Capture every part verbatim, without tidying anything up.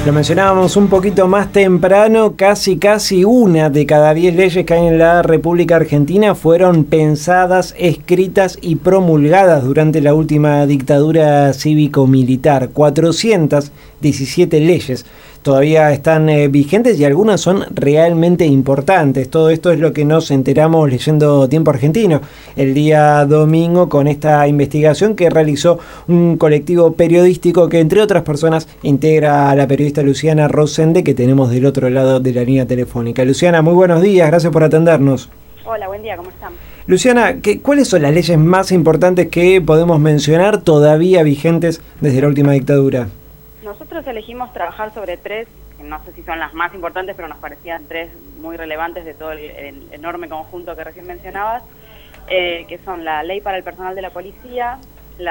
Lo mencionábamos un poquito más temprano, casi casi una de cada diez leyes que hay en la República Argentina fueron pensadas, escritas y promulgadas durante la última dictadura cívico-militar. cuatrocientas diecisiete leyes todavía están eh, vigentes y algunas son realmente importantes. Todo esto es lo que nos enteramos leyendo Tiempo Argentino el día domingo con esta investigación que realizó un colectivo periodístico que, entre otras personas, integra a la periodista Luciana Rosende, que tenemos del otro lado de la línea telefónica. Luciana, muy buenos días, gracias por atendernos. Hola, buen día, ¿cómo están? Luciana, ¿qué, ¿cuáles son las leyes más importantes que podemos mencionar todavía vigentes desde la última dictadura? Nosotros elegimos trabajar sobre tres, no sé si son las más importantes, pero nos parecían tres muy relevantes de todo el, el enorme conjunto que recién mencionabas, eh, que son la ley para el personal de la policía,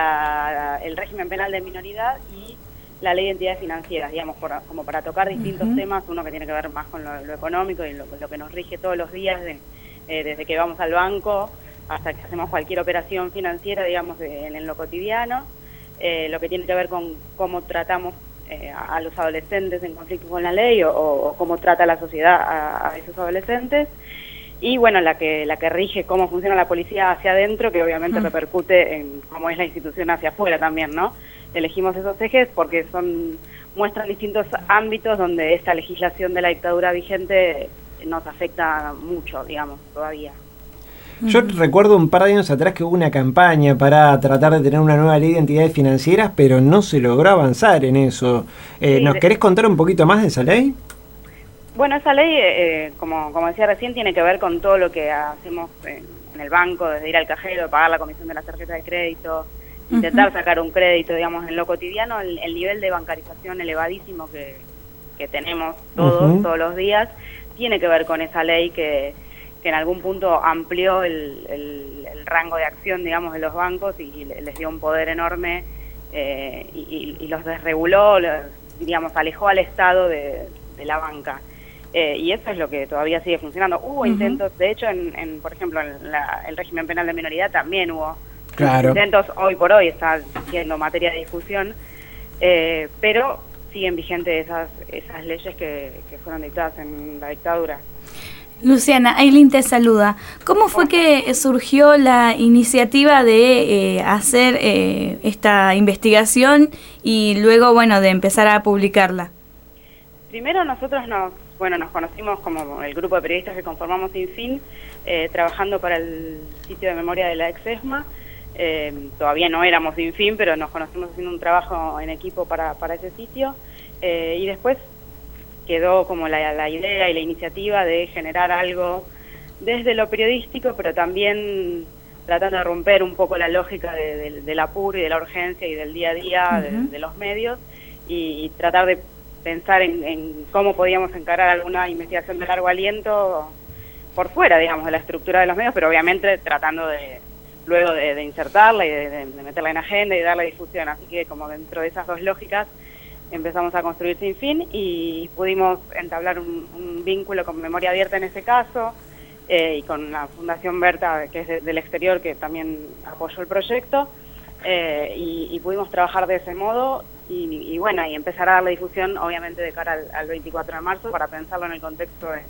la, el régimen penal de minoridad y la ley de entidades financieras, digamos, por, como para tocar distintos uh-huh. temas, uno que tiene que ver más con lo, lo económico y lo, lo que nos rige todos los días, de, eh, desde que vamos al banco hasta que hacemos cualquier operación financiera, digamos, de, en, en lo cotidiano, eh, lo que tiene que ver con cómo tratamos eh, a, a los adolescentes en conflicto con la ley o, o cómo trata la sociedad a, a esos adolescentes, y bueno, la que la que rige cómo funciona la policía hacia adentro, que obviamente uh-huh. repercute en cómo es la institución hacia afuera también, ¿no? Elegimos esos ejes porque son muestran distintos ámbitos donde esta legislación de la dictadura vigente nos afecta mucho, digamos, todavía. Yo recuerdo un par de años atrás que hubo una campaña para tratar de tener una nueva ley de entidades financieras, pero no se logró avanzar en eso. Eh, sí, ¿Nos de... querés contar un poquito más de esa ley? Bueno, esa ley, eh, como, como decía recién, tiene que ver con todo lo que hacemos en, en el banco, desde ir al cajero, pagar la comisión de la tarjeta de crédito, intentar uh-huh. sacar un crédito, digamos, en lo cotidiano, el, el nivel de bancarización elevadísimo que, que tenemos todos, uh-huh. todos los días, tiene que ver con esa ley que, que en algún punto amplió el, el, el rango de acción, digamos, de los bancos y les dio un poder enorme eh, y, y los desreguló, los, digamos, alejó al Estado de, de la banca. Eh, y eso es lo que todavía sigue funcionando. Hubo uh-huh. intentos, de hecho, en, en por ejemplo, en la, el régimen penal de minoridad también hubo claro. intentos, hoy por hoy está siendo materia de discusión, eh, pero siguen vigentes esas esas leyes que, que fueron dictadas en la dictadura. Luciana, Ailín te saluda. ¿Cómo fue que surgió la iniciativa de eh, hacer eh, esta investigación y luego, bueno, de empezar a publicarla? Primero nosotros nos, bueno, nos conocimos como el grupo de periodistas que conformamos Sin Fin, eh, trabajando para el sitio de memoria de la ex-ESMA. Eh, todavía no éramos Sin Fin, pero nos conocimos haciendo un trabajo en equipo para, para ese sitio, eh, y después quedó como la, la idea y la iniciativa de generar algo desde lo periodístico, pero también tratando de romper un poco la lógica de, de, del apuro y de la urgencia y del día a día uh-huh. de, de los medios, y, y tratar de pensar en, en cómo podíamos encarar alguna investigación de largo aliento por fuera, digamos, de la estructura de los medios, pero obviamente tratando de luego de, de insertarla y de, de, de meterla en agenda y darle difusión. Así que como dentro de esas dos lógicas empezamos a construir Sin Fin y pudimos entablar un, un vínculo con Memoria Abierta en ese caso, eh, y con la Fundación Berta, que es de, del exterior, que también apoyó el proyecto, eh, y, y pudimos trabajar de ese modo y, y bueno, y empezar a darle difusión obviamente de cara al, al veinticuatro de marzo para pensarlo en el contexto de...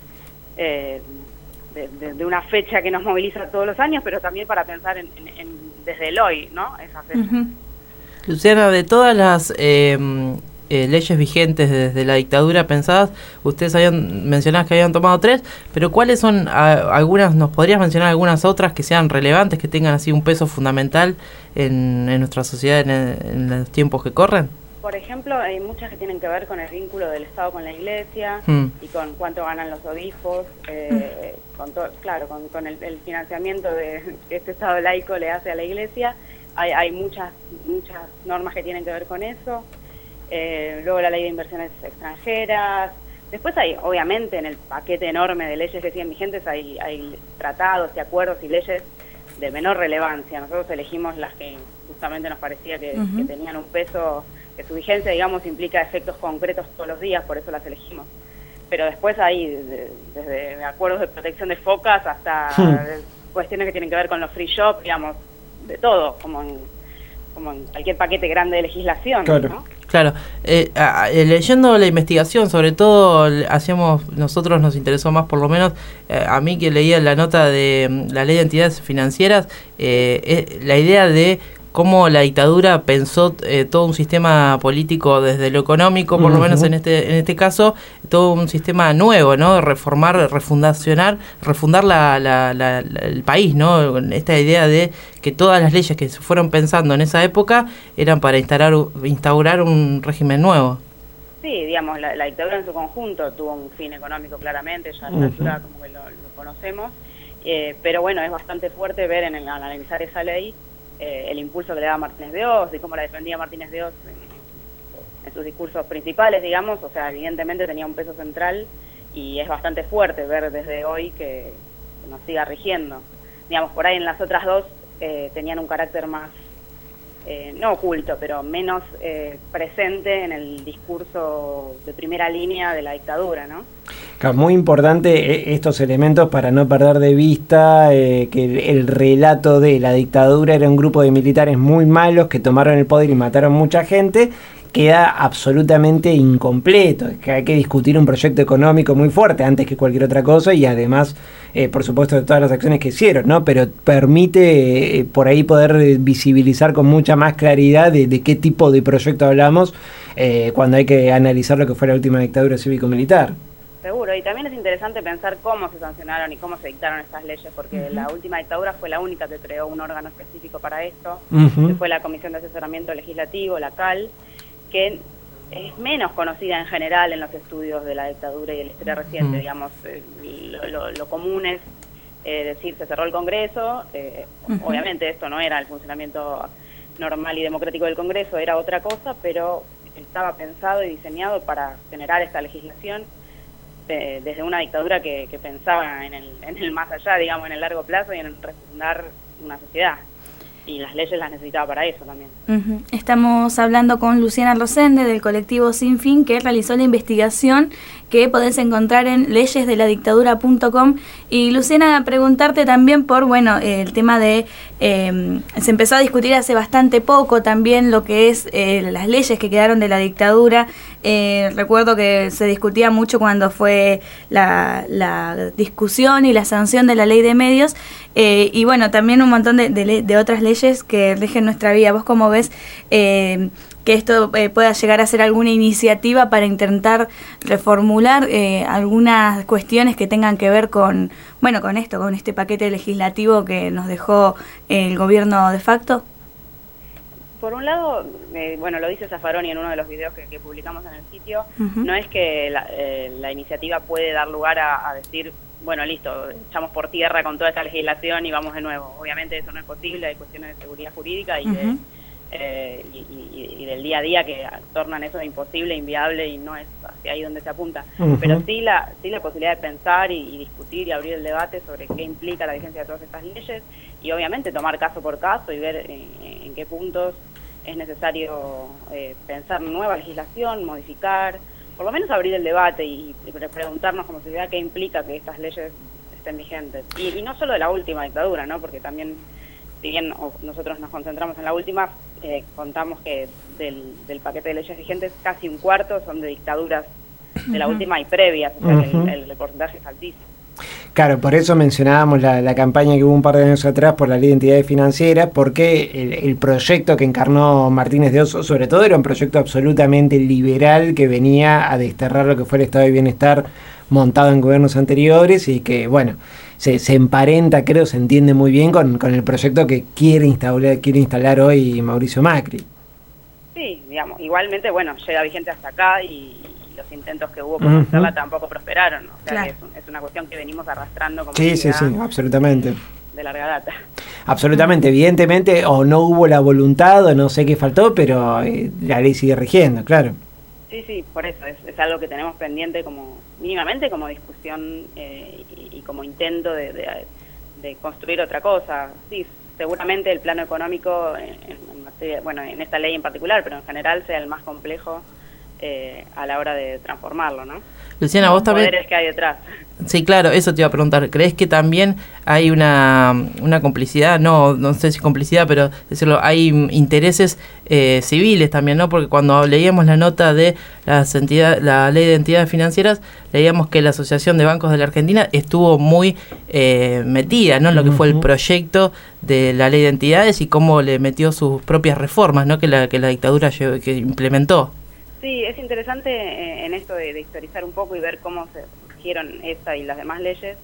Eh, De, de, de una fecha que nos moviliza todos los años, pero también para pensar en, en, en desde el hoy, ¿no? Esa fecha. Uh-huh. Luciana, de todas las eh, eh, leyes vigentes desde la dictadura pensadas, ustedes habían mencionado que habían tomado tres, pero ¿cuáles son a, algunas, nos podrías mencionar algunas otras que sean relevantes, que tengan así un peso fundamental en, en nuestra sociedad en, en los tiempos que corren? Por ejemplo, hay muchas que tienen que ver con el vínculo del Estado con la Iglesia mm. y con cuánto ganan los obispos, eh, mm. con to, claro, con, con el, el financiamiento de, que este Estado laico le hace a la Iglesia. Hay, hay muchas muchas normas que tienen que ver con eso. Eh, luego la ley de inversiones extranjeras. Después hay, obviamente, en el paquete enorme de leyes que siguen vigentes, hay, hay tratados y acuerdos y leyes de menor relevancia. Nosotros elegimos las que justamente nos parecía que, uh-huh. que tenían un peso, que su vigencia, digamos, implica efectos concretos todos los días, por eso las elegimos. Pero después hay de, desde acuerdos de protección de focas hasta hmm. cuestiones que tienen que ver con los free shop, digamos, de todo, como en, como en cualquier paquete grande de legislación, claro, ¿no? Claro, eh, a, a, leyendo la investigación, sobre todo hacíamos, nosotros nos interesó más por lo menos, eh, a mí que leía la nota de um, la ley de entidades financieras, eh, eh, la idea de cómo la dictadura pensó eh, todo un sistema político desde lo económico, por uh-huh. lo menos en este en este caso, todo un sistema nuevo, ¿no? Reformar, refundacionar, refundar la, la, la, la, el país, ¿no? Esta idea de que todas las leyes que se fueron pensando en esa época eran para instaurar, instaurar un régimen nuevo. Sí, digamos, la, la dictadura en su conjunto tuvo un fin económico claramente, ya a esta uh-huh. altura como que lo, lo conocemos, eh, pero bueno, es bastante fuerte ver en el, al analizar esa ley Eh, el impulso que le daba Martínez de Oz y cómo la defendía Martínez de Oz en, en sus discursos principales, digamos, o sea, evidentemente tenía un peso central y es bastante fuerte ver desde hoy que, que nos siga rigiendo. Digamos, por ahí en las otras dos eh, tenían un carácter más, eh, no oculto, pero menos eh, presente en el discurso de primera línea de la dictadura, ¿no? Muy importante estos elementos para no perder de vista eh, que el, el relato de la dictadura era un grupo de militares muy malos que tomaron el poder y mataron mucha gente, queda absolutamente incompleto. Es que hay que discutir un proyecto económico muy fuerte antes que cualquier otra cosa y además, eh, por supuesto, de todas las acciones que hicieron, ¿no? Pero permite eh, por ahí poder visibilizar con mucha más claridad de, de qué tipo de proyecto hablamos eh, cuando hay que analizar lo que fue la última dictadura cívico-militar. Seguro, y también es interesante pensar cómo se sancionaron y cómo se dictaron estas leyes, porque uh-huh. la última dictadura fue la única que creó un órgano específico para esto, uh-huh. que fue la Comisión de Asesoramiento Legislativo, la C A L, que es menos conocida en general en los estudios de la dictadura y de la historia reciente, uh-huh. digamos, eh, lo, lo, lo común es eh, decir, se cerró el Congreso, eh, uh-huh. obviamente esto no era el funcionamiento normal y democrático del Congreso, era otra cosa, pero estaba pensado y diseñado para generar esta legislación De, desde una dictadura que, que pensaba en el, en el más allá, digamos, en el largo plazo y en refundar una sociedad. Y las leyes las necesitaba para eso también. Uh-huh. Estamos hablando con Luciana Rosende del colectivo Sin Fin, que realizó la investigación que podés encontrar en leyes de la dictadura punto com. Y Luciana, preguntarte también por, bueno, eh, el tema de, eh, se empezó a discutir hace bastante poco también lo que es eh, las leyes que quedaron de la dictadura. Eh, recuerdo que se discutía mucho cuando fue la, la discusión y la sanción de la ley de medios, eh, y bueno, también un montón de, de, de otras leyes que rigen nuestra vida. ¿Vos cómo ves eh, que esto eh, pueda llegar a ser alguna iniciativa para intentar reformular eh, algunas cuestiones que tengan que ver con, bueno, con esto, con este paquete legislativo que nos dejó el gobierno de facto? Por un lado, eh, bueno, lo dice Zaffaroni en uno de los videos que, que publicamos en el sitio, uh-huh. no es que la, eh, la iniciativa puede dar lugar a, a decir, bueno, listo, echamos por tierra con toda esta legislación y vamos de nuevo. Obviamente eso no es posible, hay cuestiones de seguridad jurídica y, uh-huh. de, eh, y, y, y del día a día que tornan eso de imposible, inviable y no es hacia ahí donde se apunta. Uh-huh. Pero sí la, sí la posibilidad de pensar y, y discutir y abrir el debate sobre qué implica la vigencia de todas estas leyes y obviamente tomar caso por caso y ver en, en qué puntos es necesario eh, pensar nueva legislación, modificar, por lo menos abrir el debate y, y preguntarnos como sociedad qué implica que estas leyes estén vigentes. Y, y no solo de la última dictadura, ¿no? Porque también, si bien nosotros nos concentramos en la última, eh, contamos que del, del paquete de leyes vigentes casi un cuarto son de dictaduras de la uh-huh. última y previas, o sea uh-huh. que el, el, el porcentaje es altísimo. Claro, por eso mencionábamos la, la campaña que hubo un par de años atrás por la ley de entidades financieras, porque el, el proyecto que encarnó Martínez de Oz, sobre todo, era un proyecto absolutamente liberal que venía a desterrar lo que fue el estado de bienestar montado en gobiernos anteriores y que, bueno, se, se emparenta, creo, se entiende muy bien con, con el proyecto que quiere instaurar, quiere instalar hoy Mauricio Macri. Sí, digamos, igualmente, bueno, llega vigente hasta acá y los intentos que hubo por uh-huh. hacerla tampoco prosperaron, o sea claro. que es, un, es una cuestión que venimos arrastrando como sí, sí, sí, absolutamente. De larga data. Absolutamente, evidentemente, o no hubo la voluntad, o no sé qué faltó, pero eh, la ley sigue rigiendo, claro. Sí, sí, por eso, es, es algo que tenemos pendiente como, mínimamente como discusión eh, y, y como intento de, de, de construir otra cosa. Sí, seguramente el plano económico, en, en materia, bueno, en esta ley en particular, pero en general sea el más complejo eh, a la hora de transformarlo, ¿no? Luciana, vos también... Los poderes que hay detrás. Sí, claro, eso te iba a preguntar. ¿Crees que también hay una, una complicidad? No, no sé si complicidad, pero decirlo, hay intereses eh, civiles también, ¿no? Porque cuando leíamos la nota de las entidades, la ley de entidades financieras, leíamos que la Asociación de Bancos de la Argentina estuvo muy eh, metida, ¿no? En lo que fue el proyecto de la ley de entidades y cómo le metió sus propias reformas, ¿no? Que la, que la dictadura llevó, que implementó. Sí, es interesante eh, en esto de, de historizar un poco y ver cómo se surgieron esta y las demás leyes.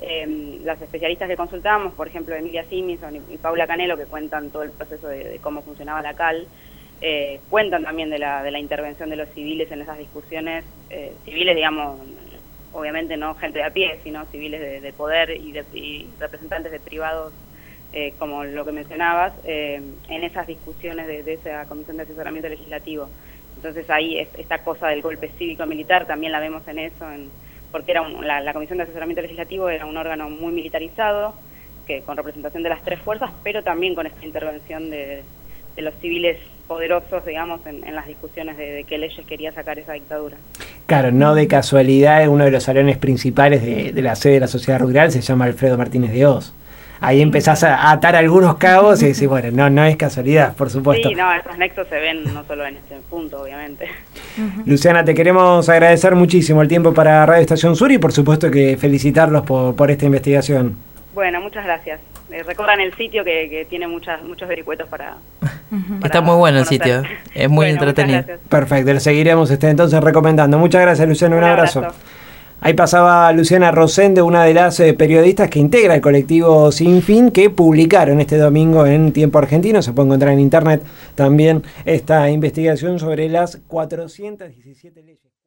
Eh, las especialistas que consultamos, por ejemplo, Emilia Simison y, y Paula Canelo, que cuentan todo el proceso de, de cómo funcionaba la C A L, eh, cuentan también de la, de la intervención de los civiles en esas discusiones, eh, civiles, digamos, obviamente no gente de a pie, sino civiles de, de poder y, de, y representantes de privados, eh, como lo que mencionabas, eh, en esas discusiones de, de esa Comisión de Asesoramiento Legislativo. Entonces ahí es, esta cosa del golpe cívico-militar también la vemos en eso, en, porque era un, la, la Comisión de Asesoramiento Legislativo era un órgano muy militarizado, que con representación de las tres fuerzas, pero también con esta intervención de, de los civiles poderosos, digamos, en, en las discusiones de, de qué leyes quería sacar esa dictadura. Claro, no de casualidad, uno de los salones principales de, de la sede de la sociedad rural se llama Alfredo Martínez de Hoz. Ahí empezás a atar algunos cabos y decís, bueno, no, no es casualidad, por supuesto. Sí, no, esos nexos se ven no solo en este punto, obviamente. Uh-huh. Luciana, te queremos agradecer muchísimo el tiempo para Radio Estación Sur y por supuesto que felicitarlos por, por esta investigación. Bueno, muchas gracias. Eh, recorran el sitio que, que tiene muchas, muchos vericuetos para, uh-huh. para Está muy bueno conocer. El sitio, es muy bueno, entretenido. Perfecto, lo seguiremos este, entonces recomendando. Muchas gracias, Luciana, un, un abrazo. abrazo. Ahí pasaba Luciana Rosende, una de las eh, periodistas que integra el colectivo Sin Fin, que publicaron este domingo en Tiempo Argentino. Se puede encontrar en internet también esta investigación sobre las cuatrocientas diecisiete leyes.